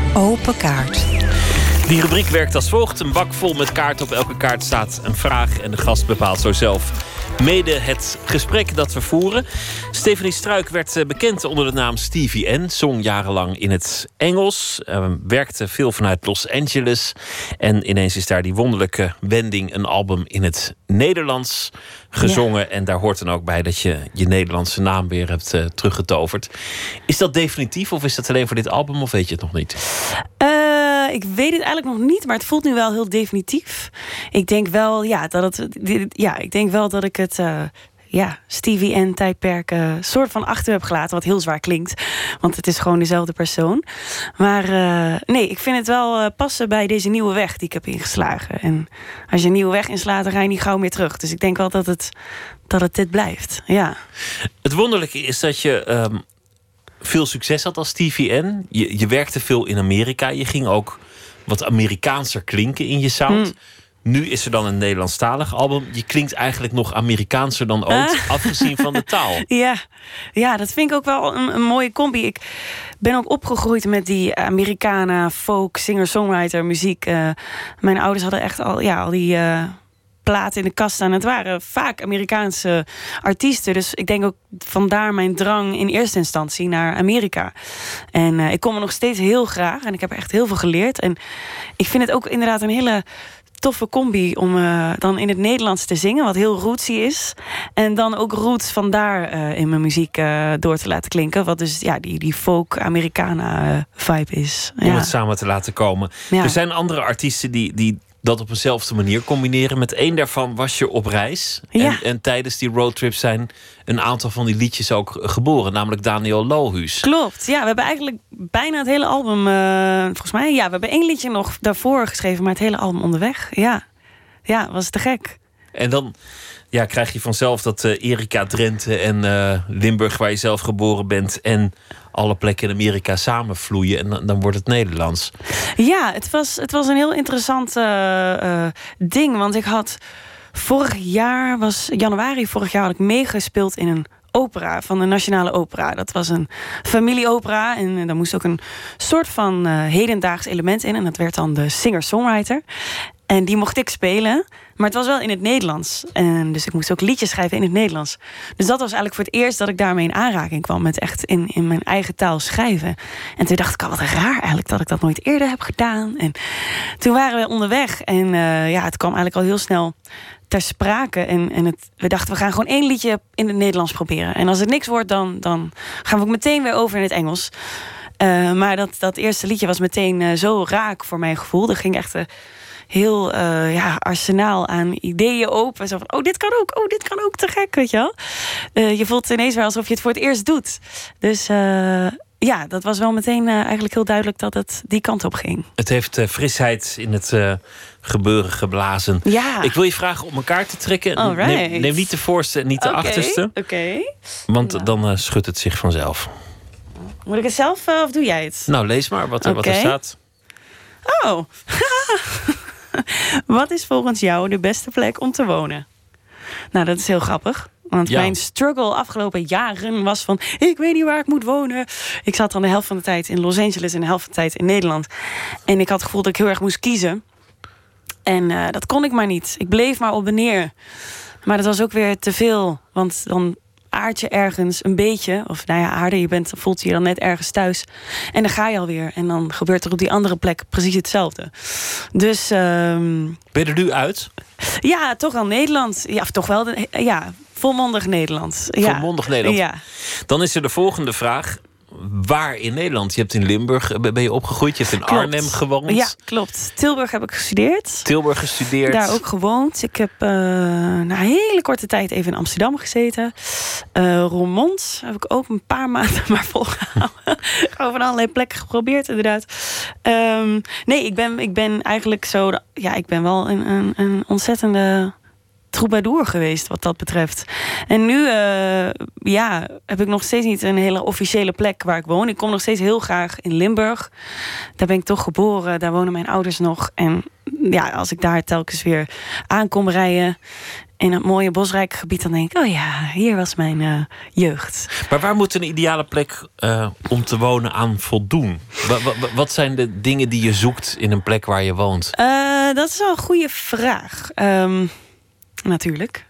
Open kaart. Die rubriek werkt als volgt. Een bak vol met kaarten. Op elke kaart staat een vraag en de gast bepaalt zo zelf mede het gesprek dat we voeren. Stephanie Struik werd bekend onder de naam Stevie N. Zong jarenlang in het Engels. Werkte veel vanuit Los Angeles. En ineens is daar die wonderlijke wending, een album in het Nederlands gezongen. Ja. En daar hoort dan ook bij dat je je Nederlandse naam weer hebt teruggetoverd. Is dat definitief of is dat alleen voor dit album of weet je het nog niet? Ik weet het eigenlijk nog niet, maar het voelt nu wel heel definitief. Ik denk wel, dat ik het Stevie N tijdperk soort van achter heb gelaten, wat heel zwaar klinkt, want het is gewoon dezelfde persoon. Maar nee, ik vind het wel passen bij deze nieuwe weg die ik heb ingeslagen. En als je een nieuwe weg inslaat, dan ga je niet gauw meer terug. Dus ik denk wel dat het dit blijft. Ja. Het wonderlijke is dat je veel succes had als Stevie N. Je werkte veel in Amerika. Je ging ook wat Amerikaanser klinken in je sound. Nu is er dan een Nederlandstalig album. Je klinkt eigenlijk nog Amerikaanser dan ooit, afgezien van de taal. Ja, dat vind ik ook wel een mooie combi. Ik ben ook opgegroeid met die Americana, folk, singer-songwriter, muziek. Mijn ouders hadden echt al die platen in de kast staan. Het waren vaak Amerikaanse artiesten. Dus ik denk ook vandaar mijn drang in eerste instantie naar Amerika. En ik kom er nog steeds heel graag. En ik heb er echt heel veel geleerd. En ik vind het ook inderdaad een hele toffe combi om dan in het Nederlands te zingen, wat heel rootsy is. En dan ook roots vandaar in mijn muziek door te laten klinken. Wat dus die folk Americana vibe is. Om het samen te laten komen. Ja. Er zijn andere artiesten die dat op eenzelfde manier combineren. Met één daarvan was je op reis. Ja. En tijdens die roadtrip zijn een aantal van die liedjes ook geboren. Namelijk Daniel Lohuus. Klopt, ja. We hebben eigenlijk bijna het hele album, volgens mij. Ja, we hebben 1 liedje nog daarvoor geschreven, maar het hele album onderweg. Ja, was te gek. En dan krijg je vanzelf dat Erika Drenthe en Limburg, waar je zelf geboren bent, en alle plekken in Amerika samenvloeien. En dan wordt het Nederlands. Ja, het was een heel interessant ding. Want ik had januari vorig jaar had ik meegespeeld in een opera van de Nationale Opera. Dat was een familieopera. En daar moest ook een soort van hedendaags element in. En dat werd dan de singer-songwriter. En die mocht ik spelen. Maar het was wel in het Nederlands. En dus ik moest ook liedjes schrijven in het Nederlands. Dus dat was eigenlijk voor het eerst dat ik daarmee in aanraking kwam. Met echt in mijn eigen taal schrijven. En toen dacht ik al, wat raar eigenlijk dat ik dat nooit eerder heb gedaan. En toen waren we onderweg. En het kwam eigenlijk al heel snel ter sprake. En we dachten, we gaan gewoon 1 liedje in het Nederlands proberen. En als het niks wordt, dan gaan we ook meteen weer over in het Engels. Maar dat eerste liedje was meteen zo raak voor mijn gevoel. Er ging echt heel arsenaal aan ideeën open. Zo van, dit kan ook, te gek, weet je wel. Je voelt ineens weer alsof je het voor het eerst doet. Dus dat was wel meteen eigenlijk heel duidelijk dat het die kant op ging. Het heeft frisheid in het gebeuren geblazen. Ja. Ik wil je vragen om elkaar te trekken. Neem niet de voorste en niet de achterste. Oké. Want dan schudt het zich vanzelf. Moet ik het zelf of doe jij het? Nou, lees maar wat er staat. Oh. Wat is volgens jou de beste plek om te wonen? Nou, dat is heel grappig. Want mijn struggle afgelopen jaren was van, ik weet niet waar ik moet wonen. Ik zat dan de helft van de tijd in Los Angeles en de helft van de tijd in Nederland. En ik had het gevoel dat ik heel erg moest kiezen. En dat kon ik maar niet. Ik bleef maar op en neer. Maar dat was ook weer te veel. Want dan aard je ergens een beetje. Of aarden, voelt je dan net ergens thuis. En dan ga je alweer. En dan gebeurt er op die andere plek precies hetzelfde. Dus ben je er nu uit? Ja, toch wel Nederland. Ja, of toch wel, volmondig Nederland. Volmondig Nederland. Ja. Dan is er de volgende vraag. Waar in Nederland? Je hebt in Limburg ben je opgegroeid. Je hebt in Arnhem gewoond. Ja, klopt. Tilburg heb ik gestudeerd. Daar ook gewoond. Ik heb na een hele korte tijd even in Amsterdam gezeten. Roermond heb ik ook een paar maanden maar volgehouden. Gewoon van allerlei plekken geprobeerd, inderdaad. Nee, ik ben eigenlijk zo. Ik ben wel een ontzettende troubadour geweest wat dat betreft. En nu heb ik nog steeds niet een hele officiële plek waar ik woon. Ik kom nog steeds heel graag in Limburg. Daar ben ik toch geboren. Daar wonen mijn ouders nog. En als ik daar telkens weer aankom rijden in het mooie bosrijke gebied, dan denk ik, oh ja, hier was mijn jeugd. Maar waar moet een ideale plek om te wonen aan voldoen? Wat zijn de dingen die je zoekt in een plek waar je woont? Dat is wel een goede vraag. Natuurlijk.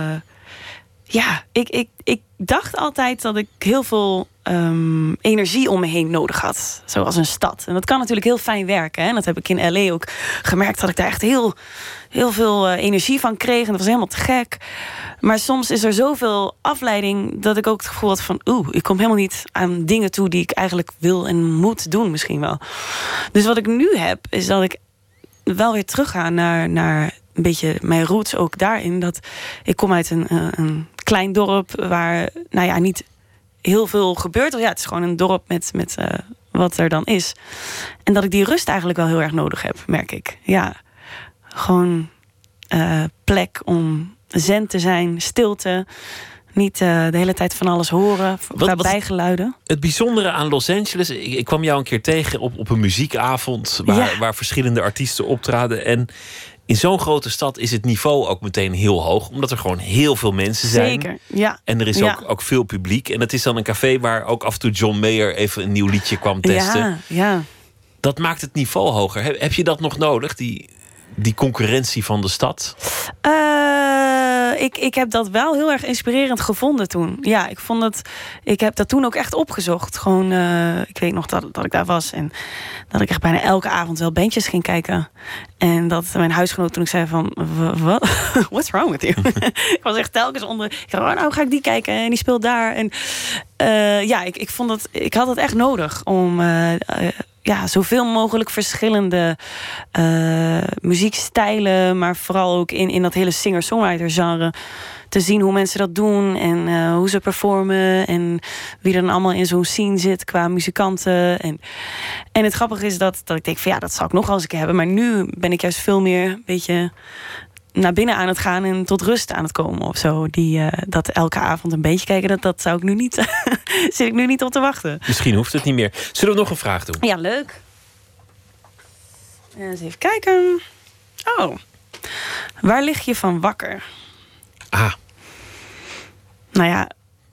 Ik dacht altijd dat ik heel veel energie om me heen nodig had. Zoals een stad. En dat kan natuurlijk heel fijn werken. Hè? En dat heb ik in L.A. ook gemerkt, dat ik daar echt heel veel energie van kreeg. En dat was helemaal te gek. Maar soms is er zoveel afleiding dat ik ook het gevoel had van, ik kom helemaal niet aan dingen toe die ik eigenlijk wil en moet doen misschien wel. Dus wat ik nu heb, is dat ik wel weer terug ga naar een beetje mijn roots ook daarin. Dat ik kom uit een klein dorp waar niet heel veel gebeurt. Ja, het is gewoon een dorp met wat er dan is. En dat ik die rust eigenlijk wel heel erg nodig heb, merk ik. Ja, gewoon plek om zen te zijn, stilte. Niet de hele tijd van alles horen, bijgeluiden. Het bijzondere aan Los Angeles, ik kwam jou een keer tegen op een muziekavond waar verschillende artiesten optraden. En in zo'n grote stad is het niveau ook meteen heel hoog, omdat er gewoon heel veel mensen zijn. Zeker, ja. En er is ook veel publiek. En het is dan een café waar ook af en toe John Mayer even een nieuw liedje kwam testen. Ja. Dat maakt het niveau hoger. Heb je dat nog nodig, die concurrentie van de stad? Ik heb dat wel heel erg inspirerend gevonden toen. Ja, ik heb dat toen ook echt opgezocht. Gewoon, ik weet nog dat ik daar was en dat ik echt bijna elke avond wel bandjes ging kijken. En dat mijn huisgenoot toen ik zei van, wat? What's wrong with you? Ik was echt telkens onder. Ik dacht, nou ga ik die kijken en die speelt daar. En ik vond dat, ik had het echt nodig om zoveel mogelijk verschillende muziekstijlen, maar vooral ook in dat hele singer-songwriter genre te zien hoe mensen dat doen en hoe ze performen en wie er dan allemaal in zo'n scene zit qua muzikanten. En het grappige is dat ik denk van dat zal ik nog wel eens een keer hebben, maar nu ben ik juist veel meer een beetje naar binnen aan het gaan en tot rust aan het komen of zo. Dat elke avond een beetje kijken, dat zou ik nu niet zit ik nu niet op te wachten. Misschien hoeft het niet meer. Zullen we nog een vraag doen? Ja, leuk. Eens even kijken. Oh. Waar lig je van wakker? Nou ja,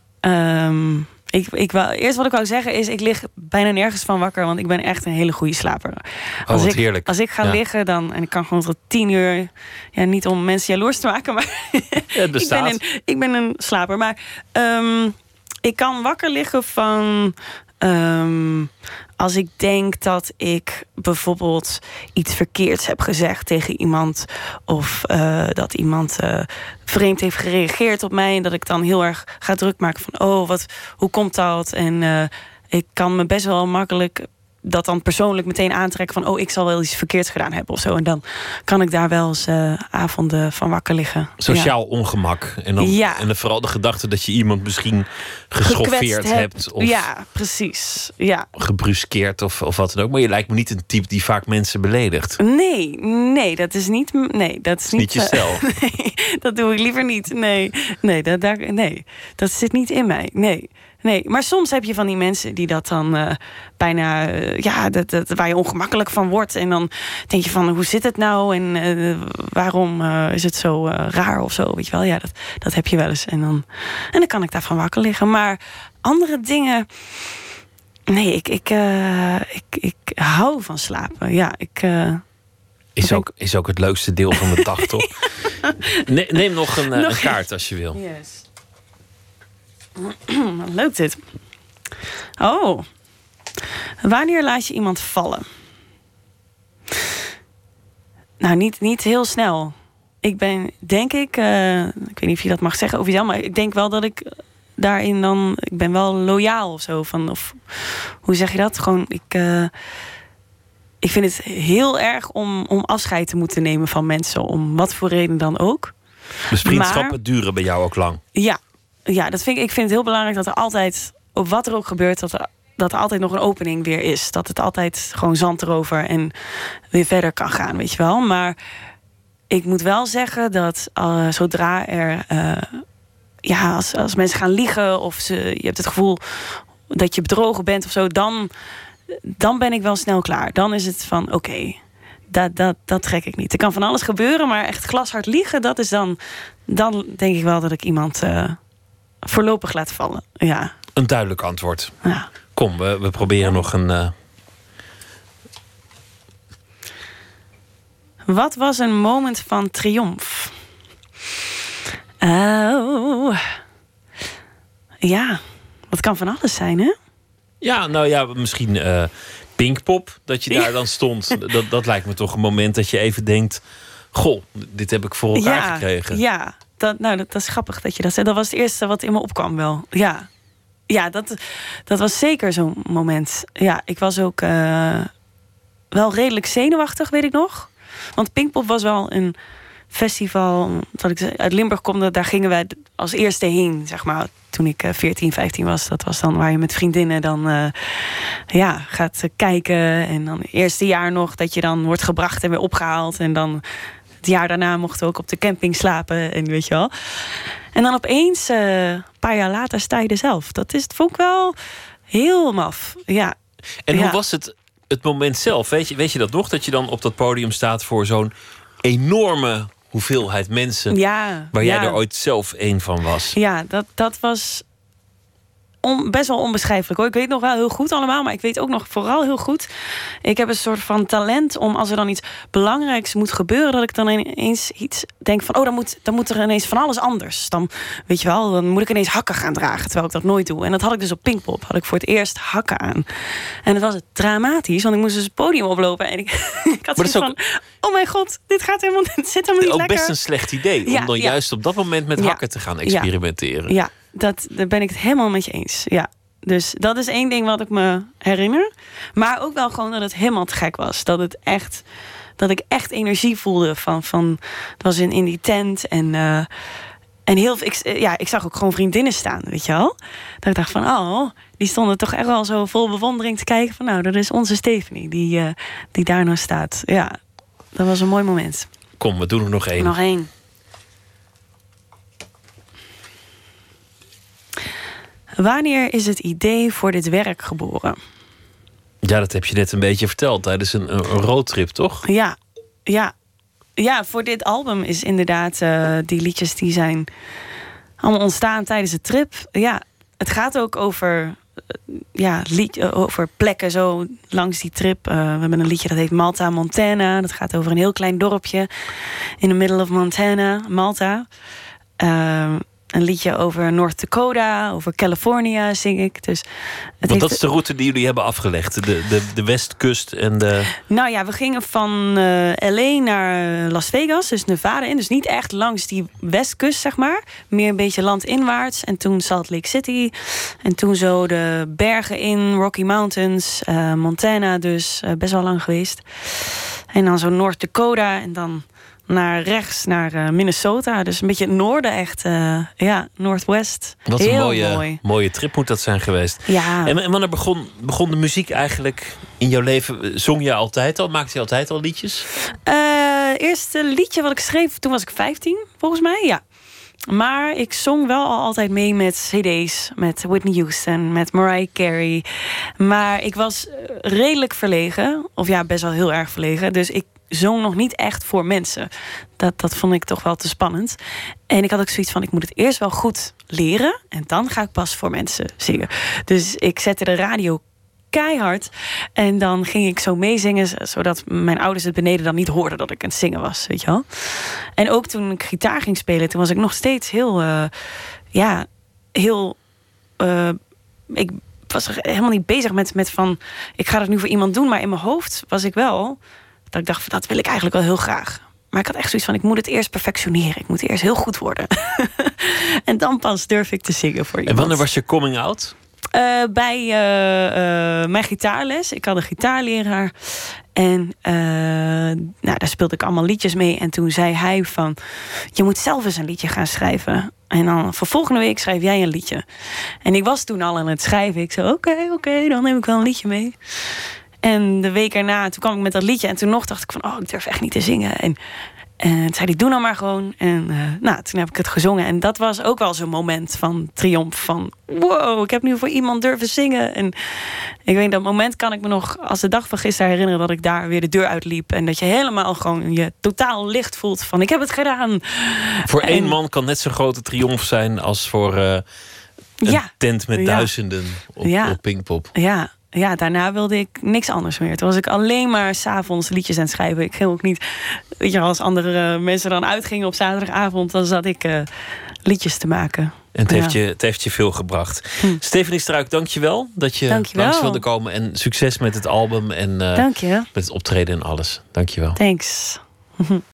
eerst wat ik wou zeggen is, ik lig bijna nergens van wakker, want ik ben echt een hele goede slaper. Heerlijk. Als ik ga liggen, dan, en ik kan gewoon tot 10 uur, niet om mensen jaloers te maken, maar het bestaat. ik ben een slaper. Maar ik kan wakker liggen van als ik denk dat ik bijvoorbeeld iets verkeerds heb gezegd tegen iemand, of dat iemand vreemd heeft gereageerd op mij, en dat ik dan heel erg ga druk maken van hoe komt dat? En ik kan me best wel makkelijk dat dan persoonlijk meteen aantrekken van ik zal wel iets verkeerds gedaan hebben of zo. En dan kan ik daar wel eens avonden van wakker liggen. Sociaal ongemak. En dan vooral de gedachte dat je iemand misschien geschoffeerd hebt. Of precies. Ja. Gebruskeerd of wat dan ook. Maar je lijkt me niet een type die vaak mensen beledigt. Nee, dat is niet. Nee, dat is niet je stijl. Nee, dat doe ik liever niet. Nee, dat zit niet in mij. Nee, maar soms heb je van die mensen die dat dan bijna, waar je ongemakkelijk van wordt. En dan denk je van, hoe zit het nou? En waarom is het zo raar of zo? Weet je wel, ja, dat heb je wel eens. En dan kan ik daarvan wakker liggen. Maar andere dingen, nee, ik hou van slapen. Ja, is ook het leukste deel van de dag, toch? Neem nog een kaart als je wil. Yes. Wat leuk dit. Oh. Wanneer laat je iemand vallen? Nou, niet heel snel. Ik ben, denk ik weet niet of je dat mag zeggen over jezelf, maar ik denk wel dat ik daarin dan, ik ben wel loyaal of zo. Of hoe zeg je dat? Gewoon, ik vind het heel erg om afscheid te moeten nemen van mensen, om wat voor reden dan ook. Dus vriendschappen duren bij jou ook lang? Ja, ik vind het heel belangrijk dat er altijd, op wat er ook gebeurt, dat er altijd nog een opening weer is. Dat het altijd gewoon zand erover en weer verder kan gaan, weet je wel. Maar ik moet wel zeggen dat zodra er, als mensen gaan liegen of je hebt het gevoel dat je bedrogen bent of zo, dan ben ik wel snel klaar. Dan is het van, oké, Dat trek ik niet. Er kan van alles gebeuren, maar echt glashard liegen, dat is dan denk ik wel dat ik iemand voorlopig laat vallen. Ja. Een duidelijk antwoord. Ja. Kom, we proberen nog een... Wat was een moment van triomf? Oh. Ja, dat kan van alles zijn, hè? Ja, nou ja, misschien Pinkpop, dat je daar dan stond. Dat lijkt me toch een moment dat je even denkt... Goh, dit heb ik voor elkaar gekregen. Ja, dat is grappig dat je dat zegt. Dat was het eerste wat in me opkwam wel. Ja, dat was zeker zo'n moment. Ja, ik was ook wel redelijk zenuwachtig, weet ik nog. Want Pinkpop was wel een festival... dat ik uit Limburg kom, daar gingen wij als eerste heen, zeg maar. Toen ik 14, 15 was. Dat was dan waar je met vriendinnen dan gaat kijken. En dan het eerste jaar nog dat je dan wordt gebracht en weer opgehaald. En dan het jaar daarna mochten we ook op de camping slapen. En weet je wel. En dan opeens, een paar jaar later, sta je er zelf. Vond ik wel heel maf. Ja. En hoe was het moment zelf? Weet je dat nog? Dat je dan op dat podium staat voor zo'n enorme hoeveelheid mensen... waar jij er ooit zelf één van was. Ja, dat was best wel onbeschrijfelijk, hoor. Ik weet nog wel heel goed allemaal, maar ik weet ook nog vooral heel goed... ik heb een soort van talent om, als er dan iets belangrijks moet gebeuren... dat ik dan ineens iets denk van... dan moet er ineens van alles anders. Dan, weet je wel, dan moet ik ineens hakken gaan dragen... terwijl ik dat nooit doe. En dat had ik dus op Pinkpop. Had ik voor het eerst hakken aan. En dat was het dramatisch, want ik moest dus het podium oplopen... en ik had zoiets van... oh mijn god, dit gaat helemaal, dit zit helemaal niet ook lekker. Best een slecht idee, om dan juist op dat moment met hakken te gaan experimenteren. Ja, daar ben ik het helemaal met je eens. Ja. Dus dat is één ding wat ik me herinner. Maar ook wel gewoon dat het helemaal te gek was. Dat ik echt energie voelde van het was in die tent en ik zag ook gewoon vriendinnen staan, weet je wel. Dat ik dacht van, die stonden toch echt wel zo vol bewondering te kijken van, nou, dat is onze Stephanie die daar nou staat. Ja, dat was een mooi moment. Kom, we doen er nog één. Nog één. Wanneer is het idee voor dit werk geboren? Ja, dat heb je net een beetje verteld tijdens een roadtrip, toch? Ja, voor dit album is inderdaad... die liedjes die zijn allemaal ontstaan tijdens de trip. Ja, het gaat ook over... over plekken zo langs die trip. We hebben een liedje dat heet Malta, Montana. Dat gaat over een heel klein dorpje in the middle of Montana, Malta. Een liedje over North Dakota, over California zing ik. Dus want dat is de route die jullie hebben afgelegd. De westkust en de... Nou ja, we gingen van LA naar Las Vegas, dus Nevada in. Dus niet echt langs die westkust, zeg maar. Meer een beetje landinwaarts. En toen Salt Lake City. En toen zo de bergen in, Rocky Mountains, Montana dus. Best wel lang geweest. En dan zo North Dakota en dan... naar rechts, naar Minnesota. Dus een beetje het noorden echt. Northwest. Wat een mooie trip moet dat zijn geweest. Ja. En wanneer begon de muziek eigenlijk in jouw leven? Zong je altijd al? Maakte je altijd al liedjes? Het eerste liedje wat ik schreef, toen was ik 15, volgens mij. Ja. Maar ik zong wel al altijd mee met cd's. Met Whitney Houston, met Mariah Carey. Maar ik was redelijk verlegen. Of ja, best wel heel erg verlegen. Dus ik zong nog niet echt voor mensen. Dat vond ik toch wel te spannend. En ik had ook zoiets van, ik moet het eerst wel goed leren. En dan ga ik pas voor mensen zingen. Dus ik zette de radio keihard. En dan ging ik zo meezingen, zodat mijn ouders het beneden dan niet hoorden dat ik aan het zingen was, weet je wel. En ook toen ik gitaar ging spelen, toen was ik nog steeds ik was helemaal niet bezig met van, ik ga dat nu voor iemand doen. Maar in mijn hoofd was ik wel, dat ik dacht, dat wil ik eigenlijk wel heel graag. Maar ik had echt zoiets van, ik moet het eerst perfectioneren. Ik moet eerst heel goed worden. En dan pas durf ik te zingen voor iemand. En wanneer was je coming out? Bij mijn gitaarles. Ik had een gitaarleraar. En daar speelde ik allemaal liedjes mee. En toen zei hij van, je moet zelf eens een liedje gaan schrijven. En dan volgende week schrijf jij een liedje. En ik was toen al aan het schrijven. Ik zei, oké, dan neem ik wel een liedje mee. En de week erna, toen kwam ik met dat liedje. En toen nog dacht ik van, ik durf echt niet te zingen. En zei hij, doe nou maar gewoon. En toen heb ik het gezongen. En dat was ook wel zo'n moment van triomf. Van wow, ik heb nu voor iemand durven zingen. En ik weet, dat moment kan ik me nog als de dag van gisteren herinneren, dat ik daar weer de deur uitliep. En dat je helemaal gewoon je totaal licht voelt van ik heb het gedaan. Voor één man kan net zo'n grote triomf zijn als voor een tent met duizenden op Pinkpop. Ja, daarna wilde ik niks anders meer. Toen was ik alleen maar 's avonds liedjes aan het schrijven. Ik ging ook niet, weet je, als andere mensen dan uitgingen op zaterdagavond, dan zat ik liedjes te maken. En het heeft je veel gebracht. Stefanie Struik, dank je wel dat je langs wilde komen. En succes met het album en met het optreden en alles. Dank je wel. Thanks.